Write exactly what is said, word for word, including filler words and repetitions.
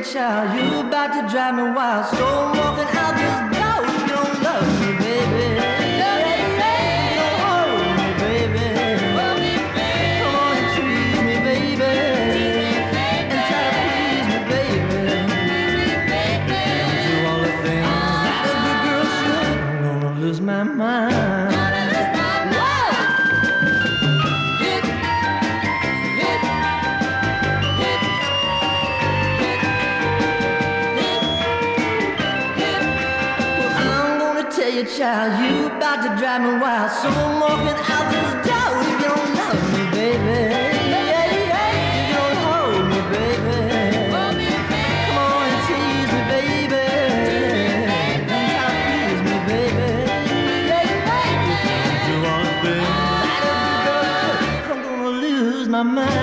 child, you about to drive me wild. So I'm walking out this door if you don't love me, baby. Love me, baby. You don't hold me, baby. Hold me, baby. Come on and tease me, baby. Tease me, baby. And try to please me, baby. Please me, baby. Do all the things that a good girl should. I'm gonna lose my mind. Gonna lose my mind. Hit, hit, hit, hit, hit, hit. Well, I'm gonna tell you, child, you about to drive me wild. So I'm walking out this door if you don't love me, baby. Yeah, yeah. If you don't hold me, baby. Hold me, baby. Come on and tease me, baby. Tease me, baby. And try to please me, baby. Yeah, yeah. Do all the things that a good girl should. I'm gonna lose my mind.